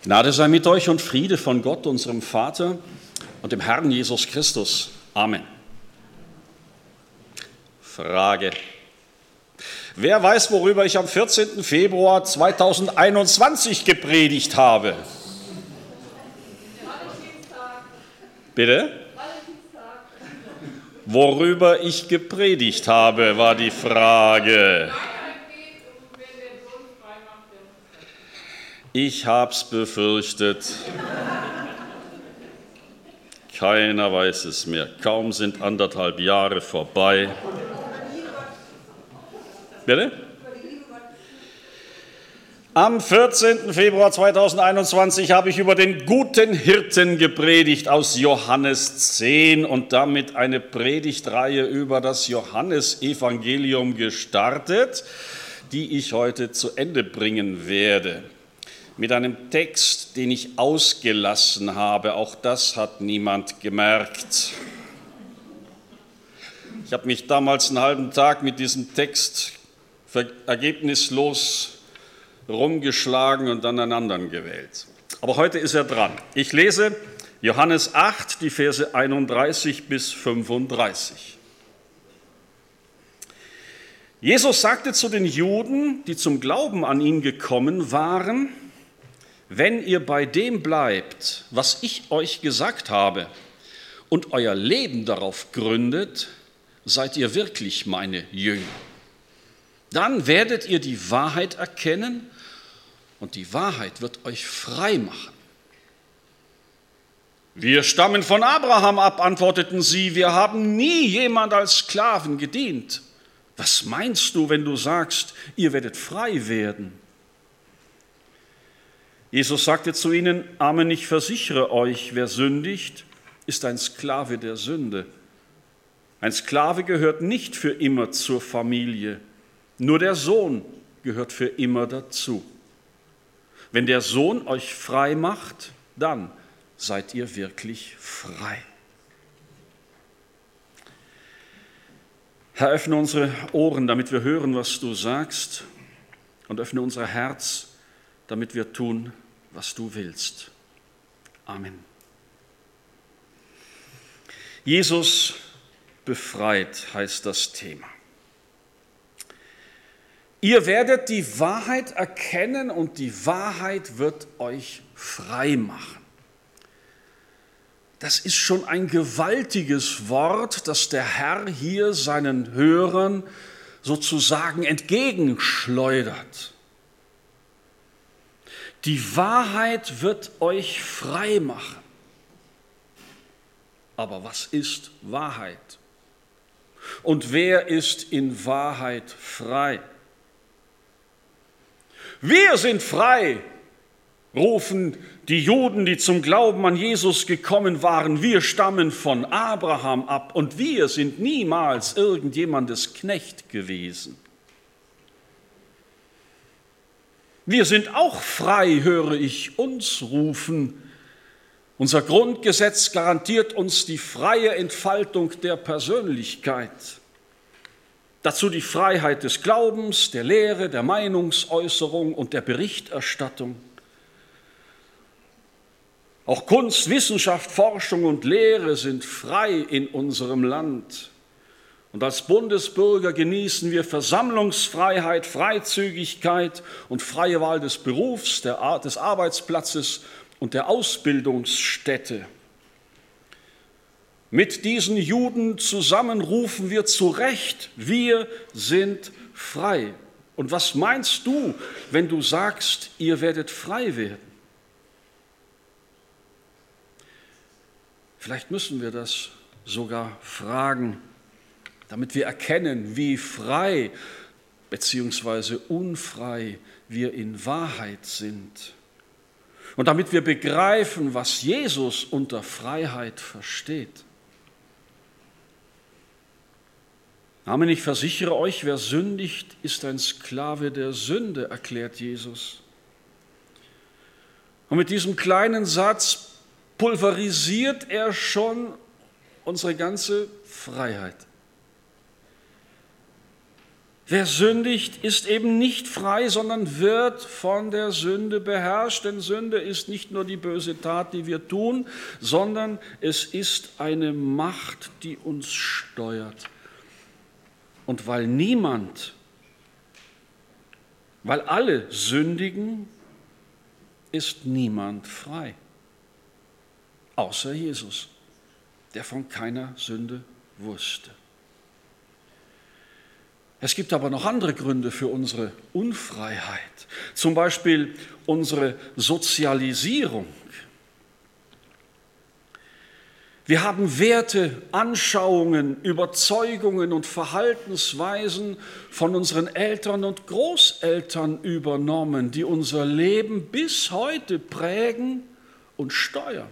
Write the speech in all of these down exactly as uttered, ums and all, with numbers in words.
Gnade sei mit euch und Friede von Gott, unserem Vater und dem Herrn Jesus Christus. Amen. Frage. Wer weiß, worüber ich am vierzehnten Februar zweitausendeinundzwanzig gepredigt habe? Bitte? Worüber ich gepredigt habe, war die Frage. Ich hab's befürchtet. Keiner weiß es mehr. Kaum sind anderthalb Jahre vorbei. Bitte? Am vierzehnten Februar zweitausendeinundzwanzig habe ich über den guten Hirten gepredigt aus Johannes zehn und damit eine Predigtreihe über das Johannesevangelium gestartet, die ich heute zu Ende bringen werde. Mit einem Text, den ich ausgelassen habe. Auch das hat niemand gemerkt. Ich habe mich damals einen halben Tag mit diesem Text ergebnislos rumgeschlagen und dann einen anderen gewählt. Aber heute ist er dran. Ich lese Johannes acht, die Verse einunddreißig bis fünfunddreißig. Jesus sagte zu den Juden, die zum Glauben an ihn gekommen waren: Wenn ihr bei dem bleibt, was ich euch gesagt habe, und euer Leben darauf gründet, seid ihr wirklich meine Jünger. Dann werdet ihr die Wahrheit erkennen und die Wahrheit wird euch frei machen. Wir stammen von Abraham ab, antworteten sie, wir haben nie jemand als Sklaven gedient. Was meinst du, wenn du sagst, ihr werdet frei werden? Jesus sagte zu ihnen: Amen, ich versichere euch, wer sündigt, ist ein Sklave der Sünde. Ein Sklave gehört nicht für immer zur Familie, nur der Sohn gehört für immer dazu. Wenn der Sohn euch frei macht, dann seid ihr wirklich frei. Herr, öffne unsere Ohren, damit wir hören, was du sagst, und öffne unser Herz, damit wir tun, was du willst. Amen. Jesus befreit heißt das Thema. Ihr werdet die Wahrheit erkennen und die Wahrheit wird euch frei machen. Das ist schon ein gewaltiges Wort, das der Herr hier seinen Hörern sozusagen entgegenschleudert. Die Wahrheit wird euch frei machen. Aber was ist Wahrheit? Und wer ist in Wahrheit frei? Wir sind frei, rufen die Juden, die zum Glauben an Jesus gekommen waren. Wir stammen von Abraham ab und wir sind niemals irgendjemandes Knecht gewesen. Wir sind auch frei, höre ich uns rufen. Unser Grundgesetz garantiert uns die freie Entfaltung der Persönlichkeit. Dazu die Freiheit des Glaubens, der Lehre, der Meinungsäußerung und der Berichterstattung. Auch Kunst, Wissenschaft, Forschung und Lehre sind frei in unserem Land. Und als Bundesbürger genießen wir Versammlungsfreiheit, Freizügigkeit und freie Wahl des Berufs, der, des Arbeitsplatzes und der Ausbildungsstätte. Mit diesen Juden zusammen rufen wir zu Recht, wir sind frei. Und was meinst du, wenn du sagst, ihr werdet frei werden? Vielleicht müssen wir das sogar fragen, damit wir erkennen, wie frei bzw. unfrei wir in Wahrheit sind. Und damit wir begreifen, was Jesus unter Freiheit versteht. Amen, ich versichere euch, wer sündigt, ist ein Sklave der Sünde, erklärt Jesus. Und mit diesem kleinen Satz pulverisiert er schon unsere ganze Freiheit. Wer sündigt, ist eben nicht frei, sondern wird von der Sünde beherrscht. Denn Sünde ist nicht nur die böse Tat, die wir tun, sondern es ist eine Macht, die uns steuert. Und weil niemand, weil alle sündigen, ist niemand frei. Außer Jesus, der von keiner Sünde wusste. Es gibt aber noch andere Gründe für unsere Unfreiheit, zum Beispiel unsere Sozialisierung. Wir haben Werte, Anschauungen, Überzeugungen und Verhaltensweisen von unseren Eltern und Großeltern übernommen, die unser Leben bis heute prägen und steuern.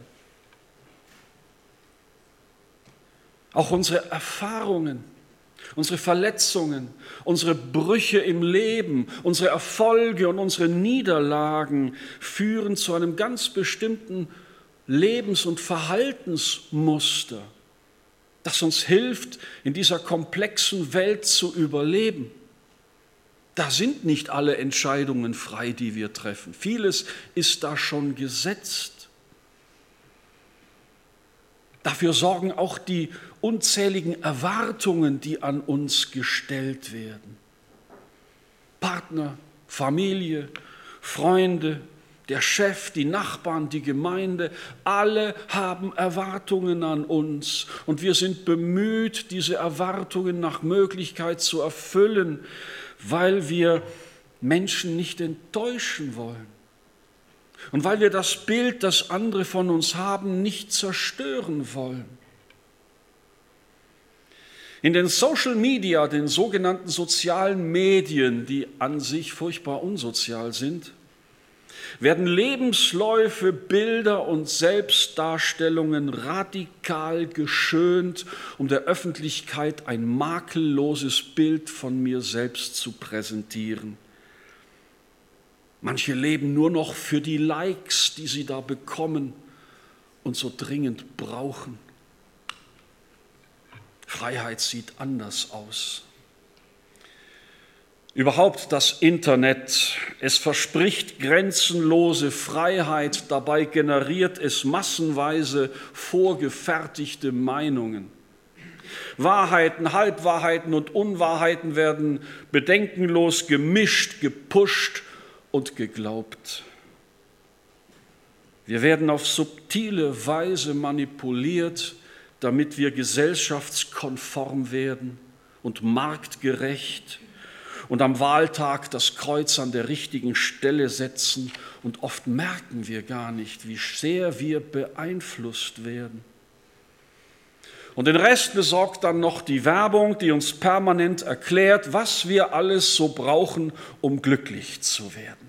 Auch unsere Erfahrungen, unsere Verletzungen, unsere Brüche im Leben, unsere Erfolge und unsere Niederlagen führen zu einem ganz bestimmten Lebens- und Verhaltensmuster, das uns hilft, in dieser komplexen Welt zu überleben. Da sind nicht alle Entscheidungen frei, die wir treffen. Vieles ist da schon gesetzt. Dafür sorgen auch die unzähligen Erwartungen, die an uns gestellt werden. Partner, Familie, Freunde, der Chef, die Nachbarn, die Gemeinde, alle haben Erwartungen an uns. Und wir sind bemüht, diese Erwartungen nach Möglichkeit zu erfüllen, weil wir Menschen nicht enttäuschen wollen. Und weil wir das Bild, das andere von uns haben, nicht zerstören wollen. In den Social Media, den sogenannten sozialen Medien, die an sich furchtbar unsozial sind, werden Lebensläufe, Bilder und Selbstdarstellungen radikal geschönt, um der Öffentlichkeit ein makelloses Bild von mir selbst zu präsentieren. Manche leben nur noch für die Likes, die sie da bekommen und so dringend brauchen. Freiheit sieht anders aus. Überhaupt das Internet, es verspricht grenzenlose Freiheit, dabei generiert es massenweise vorgefertigte Meinungen. Wahrheiten, Halbwahrheiten und Unwahrheiten werden bedenkenlos gemischt, gepusht und geglaubt. Wir werden auf subtile Weise manipuliert, damit wir gesellschaftskonform werden und marktgerecht und am Wahltag das Kreuz an der richtigen Stelle setzen. Und oft merken wir gar nicht, wie sehr wir beeinflusst werden. Und den Rest besorgt dann noch die Werbung, die uns permanent erklärt, was wir alles so brauchen, um glücklich zu werden.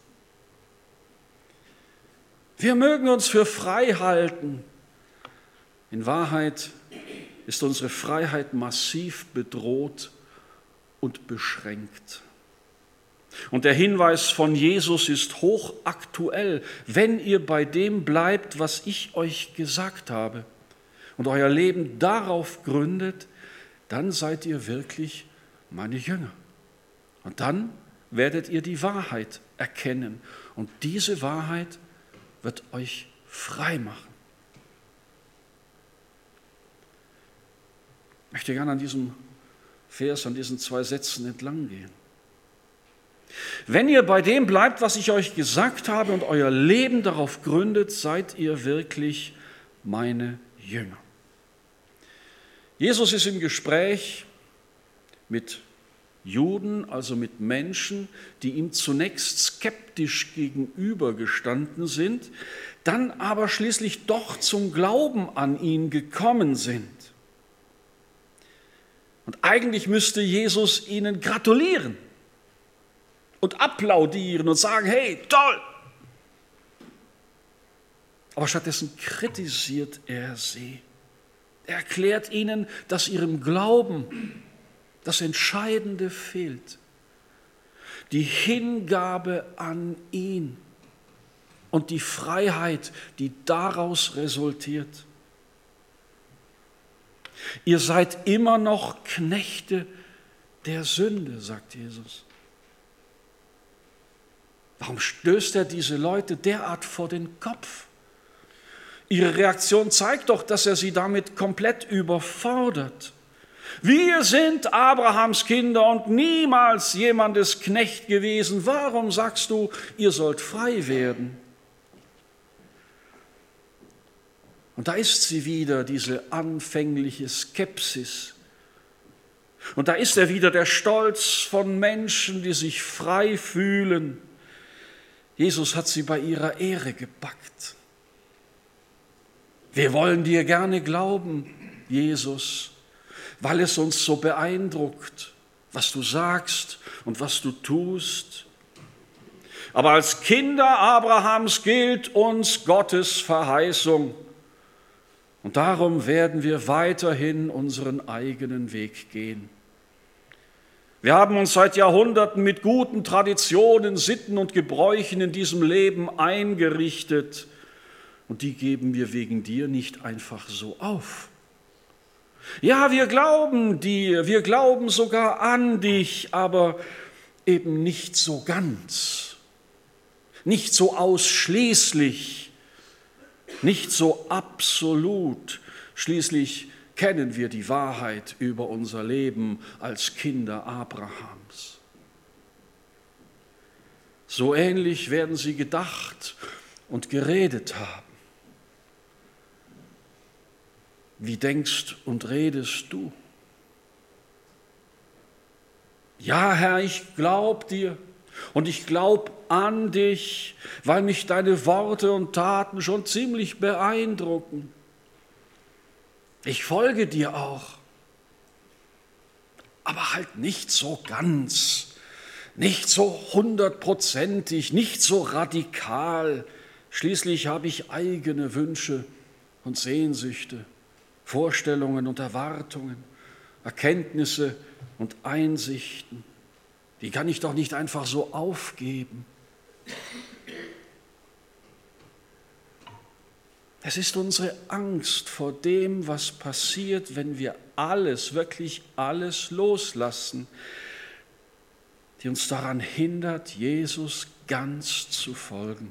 Wir mögen uns für frei halten. In Wahrheit ist unsere Freiheit massiv bedroht und beschränkt. Und der Hinweis von Jesus ist hochaktuell. Wenn ihr bei dem bleibt, was ich euch gesagt habe, und euer Leben darauf gründet, dann seid ihr wirklich meine Jünger. Und dann werdet ihr die Wahrheit erkennen. Und diese Wahrheit wird euch frei machen. Ich möchte gerne an diesem Vers, an diesen zwei Sätzen entlang gehen. Wenn ihr bei dem bleibt, was ich euch gesagt habe, und euer Leben darauf gründet, seid ihr wirklich meine Jünger. Jesus ist im Gespräch mit Juden, also mit Menschen, die ihm zunächst skeptisch gegenübergestanden sind, dann aber schließlich doch zum Glauben an ihn gekommen sind. Und eigentlich müsste Jesus ihnen gratulieren und applaudieren und sagen, hey, toll! Aber stattdessen kritisiert er sie. Er erklärt ihnen, dass ihrem Glauben das Entscheidende fehlt. Die Hingabe an ihn und die Freiheit, die daraus resultiert. Ihr seid immer noch Knechte der Sünde, sagt Jesus. Warum stößt er diese Leute derart vor den Kopf? Ihre Reaktion zeigt doch, dass er sie damit komplett überfordert. Wir sind Abrahams Kinder und niemals jemandes Knecht gewesen. Warum sagst du, ihr sollt frei werden? Und da ist sie wieder, diese anfängliche Skepsis. Und da ist er wieder, der Stolz von Menschen, die sich frei fühlen. Jesus hat sie bei ihrer Ehre gepackt. Wir wollen dir gerne glauben, Jesus, weil es uns so beeindruckt, was du sagst und was du tust. Aber als Kinder Abrahams gilt uns Gottes Verheißung. Und darum werden wir weiterhin unseren eigenen Weg gehen. Wir haben uns seit Jahrhunderten mit guten Traditionen, Sitten und Gebräuchen in diesem Leben eingerichtet. Und die geben wir wegen dir nicht einfach so auf. Ja, wir glauben dir, wir glauben sogar an dich, aber eben nicht so ganz, nicht so ausschließlich, nicht so absolut. Schließlich kennen wir die Wahrheit über unser Leben als Kinder Abrahams. So ähnlich werden sie gedacht und geredet haben. Wie denkst und redest du? Ja, Herr, ich glaub dir und ich glaub an dich, weil mich deine Worte und Taten schon ziemlich beeindrucken. Ich folge dir auch, aber halt nicht so ganz, nicht so hundertprozentig, nicht so radikal. Schließlich habe ich eigene Wünsche und Sehnsüchte, Vorstellungen und Erwartungen, Erkenntnisse und Einsichten. Die kann ich doch nicht einfach so aufgeben. Es ist unsere Angst vor dem, was passiert, wenn wir alles, wirklich alles loslassen, die uns daran hindert, Jesus ganz zu folgen.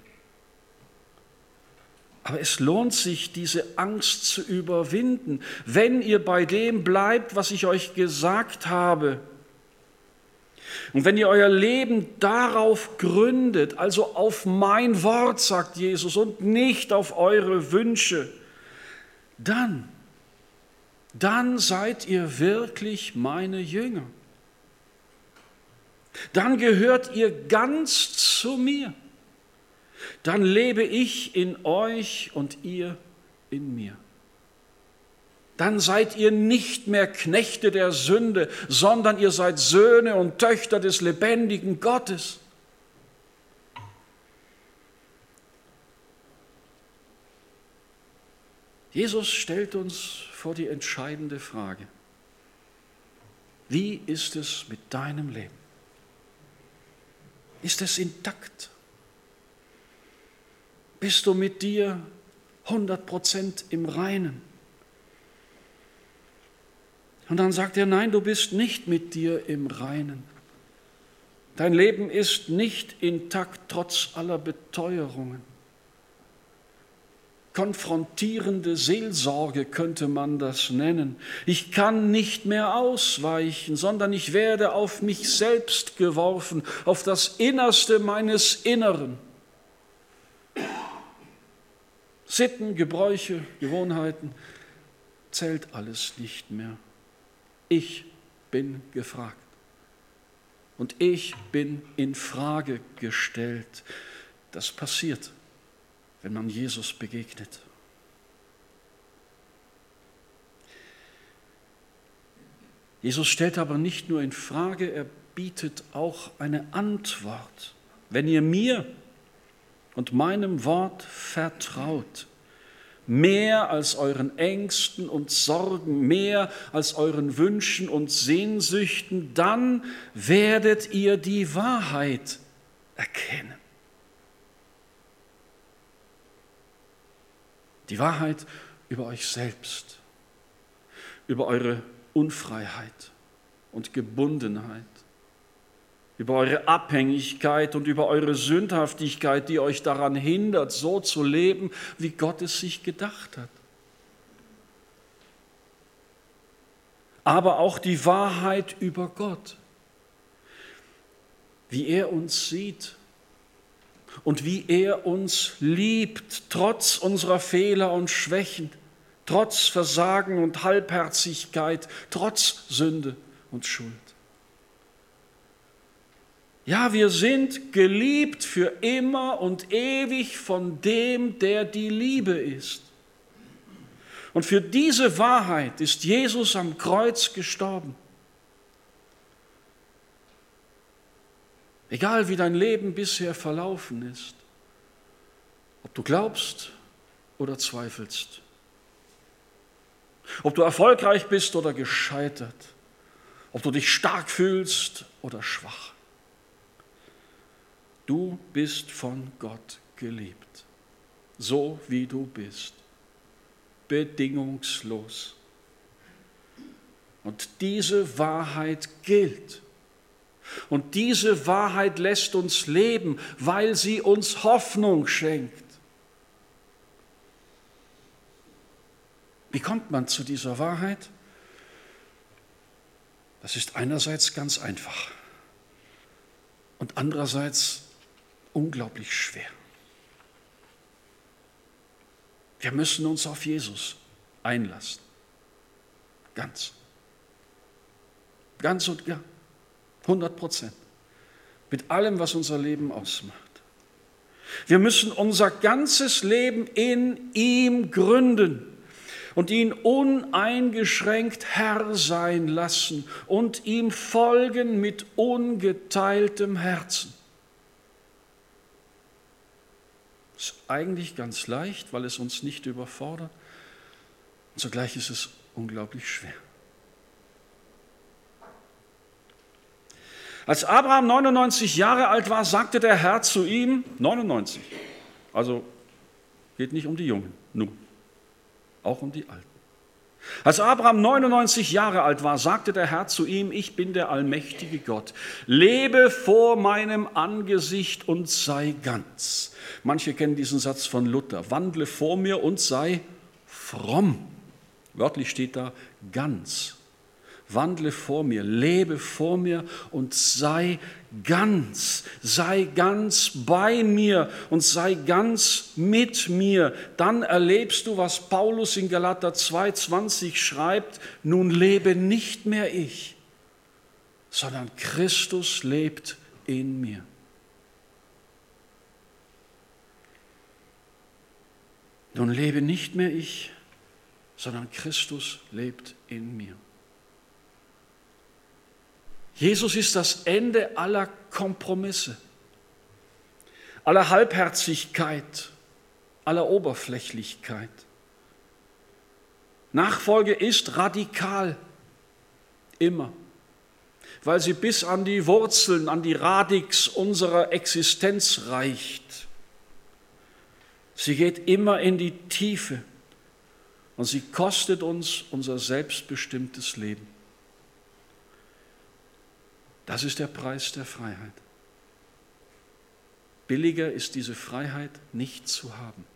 Aber es lohnt sich, diese Angst zu überwinden, wenn ihr bei dem bleibt, was ich euch gesagt habe. Und wenn ihr euer Leben darauf gründet, also auf mein Wort, sagt Jesus, und nicht auf eure Wünsche, dann, dann seid ihr wirklich meine Jünger. Dann gehört ihr ganz zu mir. Dann lebe ich in euch und ihr in mir. Dann seid ihr nicht mehr Knechte der Sünde, sondern ihr seid Söhne und Töchter des lebendigen Gottes. Jesus stellt uns vor die entscheidende Frage: Wie ist es mit deinem Leben? Ist es intakt? Bist du mit dir hundert Prozent im Reinen? Und dann sagt er, nein, du bist nicht mit dir im Reinen. Dein Leben ist nicht intakt, trotz aller Beteuerungen. Konfrontierende Seelsorge könnte man das nennen. Ich kann nicht mehr ausweichen, sondern ich werde auf mich selbst geworfen, auf das Innerste meines Inneren. Sitten, Gebräuche, Gewohnheiten, zählt alles nicht mehr. Ich bin gefragt und ich bin in Frage gestellt. Das passiert, wenn man Jesus begegnet. Jesus stellt aber nicht nur in Frage, er bietet auch eine Antwort. Wenn ihr mir und meinem Wort vertraut, mehr als euren Ängsten und Sorgen, mehr als euren Wünschen und Sehnsüchten, dann werdet ihr die Wahrheit erkennen. Die Wahrheit über euch selbst, über eure Unfreiheit und Gebundenheit, über eure Abhängigkeit und über eure Sündhaftigkeit, die euch daran hindert, so zu leben, wie Gott es sich gedacht hat. Aber auch die Wahrheit über Gott, wie er uns sieht und wie er uns liebt, trotz unserer Fehler und Schwächen, trotz Versagen und Halbherzigkeit, trotz Sünde und Schuld. Ja, wir sind geliebt für immer und ewig von dem, der die Liebe ist. Und für diese Wahrheit ist Jesus am Kreuz gestorben. Egal wie dein Leben bisher verlaufen ist, ob du glaubst oder zweifelst, ob du erfolgreich bist oder gescheitert, ob du dich stark fühlst oder schwach. Du bist von Gott geliebt, so wie du bist, bedingungslos. Und diese Wahrheit gilt. Und diese Wahrheit lässt uns leben, weil sie uns Hoffnung schenkt. Wie kommt man zu dieser Wahrheit? Das ist einerseits ganz einfach und andererseits unglaublich schwer. Wir müssen uns auf Jesus einlassen. Ganz. Ganz und gar. hundert Prozent. Mit allem, was unser Leben ausmacht. Wir müssen unser ganzes Leben in ihm gründen und ihn uneingeschränkt Herr sein lassen und ihm folgen mit ungeteiltem Herzen. Ist eigentlich ganz leicht, weil es uns nicht überfordert. Und zugleich ist es unglaublich schwer. Als Abraham neunundneunzig Jahre alt war, sagte der Herr zu ihm, neunundneunzig, also geht nicht um die Jungen, nur, auch um die Alten. Als Abraham neunundneunzig Jahre alt war, sagte der Herr zu ihm, ich bin der allmächtige Gott, lebe vor meinem Angesicht und sei ganz. Manche kennen diesen Satz von Luther, wandle vor mir und sei fromm. Wörtlich steht da ganz. Wandle vor mir, lebe vor mir und sei ganz, sei ganz bei mir und sei ganz mit mir. Dann erlebst du, was Paulus in Galater zwei zwanzig schreibt, nun lebe nicht mehr ich, sondern Christus lebt in mir. Nun lebe nicht mehr ich, sondern Christus lebt in mir. Jesus ist das Ende aller Kompromisse, aller Halbherzigkeit, aller Oberflächlichkeit. Nachfolge ist radikal, immer, weil sie bis an die Wurzeln, an die Radix unserer Existenz reicht. Sie geht immer in die Tiefe und sie kostet uns unser selbstbestimmtes Leben. Das ist der Preis der Freiheit. Billiger ist diese Freiheit nicht zu haben.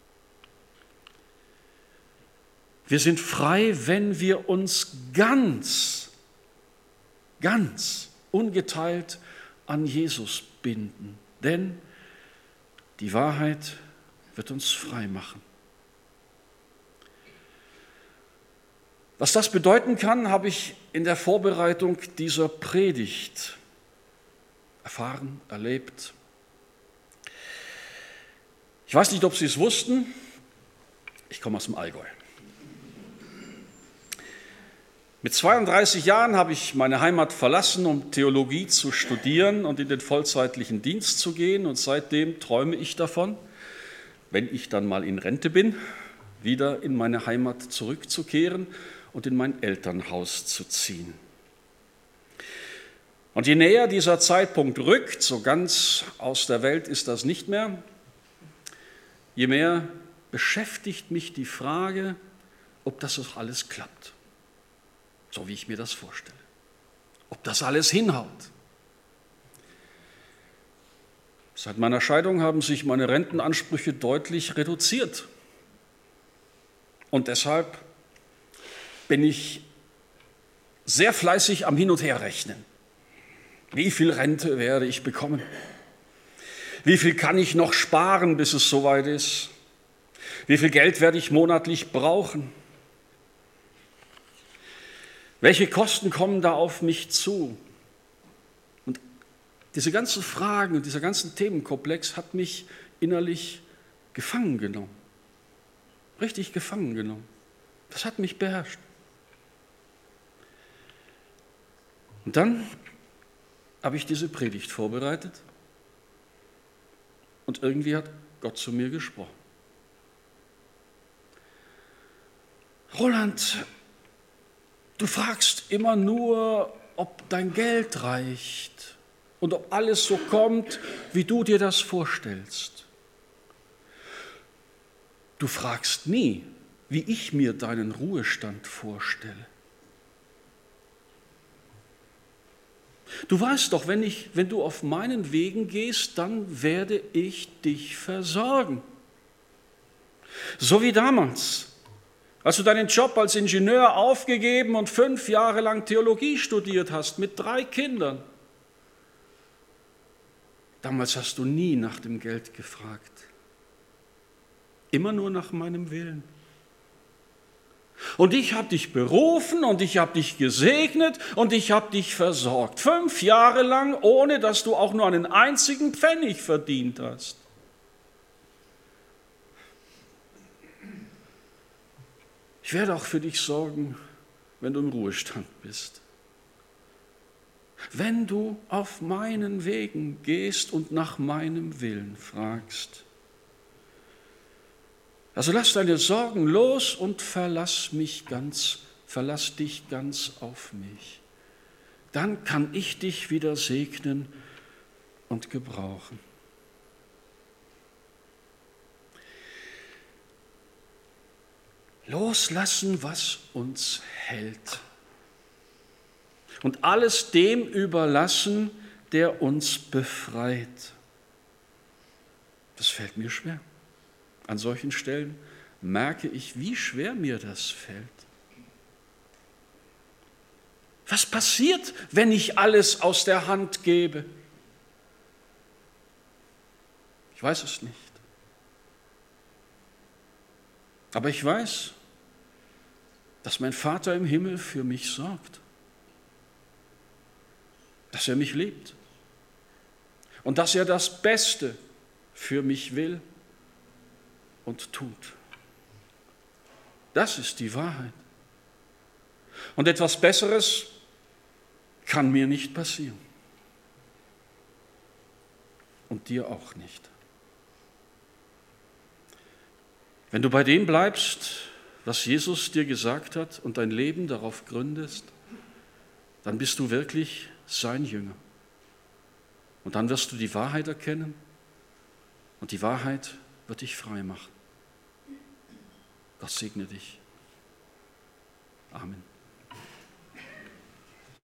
Wir sind frei, wenn wir uns ganz, ganz ungeteilt an Jesus binden. Denn die Wahrheit wird uns frei machen. Was das bedeuten kann, habe ich in der Vorbereitung dieser Predigt erfahren, erlebt. Ich weiß nicht, ob Sie es wussten, ich komme aus dem Allgäu. Mit zweiunddreißig Jahren habe ich meine Heimat verlassen, um Theologie zu studieren und in den vollzeitlichen Dienst zu gehen. Und seitdem träume ich davon, wenn ich dann mal in Rente bin, wieder in meine Heimat zurückzukehren und in mein Elternhaus zu ziehen. Und je näher dieser Zeitpunkt rückt, so ganz aus der Welt ist das nicht mehr, je mehr beschäftigt mich die Frage, ob das auch alles klappt, so wie ich mir das vorstelle. ob das alles hinhaut. Seit meiner Scheidung haben sich meine Rentenansprüche deutlich reduziert. Und deshalb bin ich sehr fleißig am Hin- und Herrechnen. Wie viel Rente werde ich bekommen? Wie viel kann ich noch sparen, bis es soweit ist? Wie viel Geld werde ich monatlich brauchen? Welche Kosten kommen da auf mich zu? Und diese ganzen Fragen und dieser ganze Themenkomplex hat mich innerlich gefangen genommen. Richtig gefangen genommen. Das hat mich beherrscht. Und dann habe ich diese Predigt vorbereitet und irgendwie hat Gott zu mir gesprochen. Roland, du fragst immer nur, ob dein Geld reicht und ob alles so kommt, wie du dir das vorstellst. Du fragst nie, wie ich mir deinen Ruhestand vorstelle. Du weißt doch, wenn, ich, wenn du auf meinen Wegen gehst, dann werde ich dich versorgen. So wie damals, als du deinen Job als Ingenieur aufgegeben und fünf Jahre lang Theologie studiert hast, mit drei Kindern. Damals hast du nie nach dem Geld gefragt. Immer nur nach meinem Willen. Und ich habe dich berufen und ich habe dich gesegnet und ich habe dich versorgt. Fünf Jahre lang, ohne dass du auch nur einen einzigen Pfennig verdient hast. Ich werde auch für dich sorgen, wenn du im Ruhestand bist. Wenn du auf meinen Wegen gehst und nach meinem Willen fragst. Also lass deine Sorgen los und verlass mich ganz, verlass dich ganz auf mich. Dann kann ich dich wieder segnen und gebrauchen. Loslassen, was uns hält. Und alles dem überlassen, der uns befreit. Das fällt mir schwer. An solchen Stellen merke ich, wie schwer mir das fällt. Was passiert, wenn ich alles aus der Hand gebe? Ich weiß es nicht. Aber ich weiß, dass mein Vater im Himmel für mich sorgt. Dass er mich liebt. Und dass er das Beste für mich will und tut. Das ist die Wahrheit. Und etwas Besseres kann mir nicht passieren. Und dir auch nicht. Wenn du bei dem bleibst, was Jesus dir gesagt hat und dein Leben darauf gründest, dann bist du wirklich sein Jünger. Und dann wirst du die Wahrheit erkennen und die Wahrheit wird dich frei machen. Gott segne dich. Amen.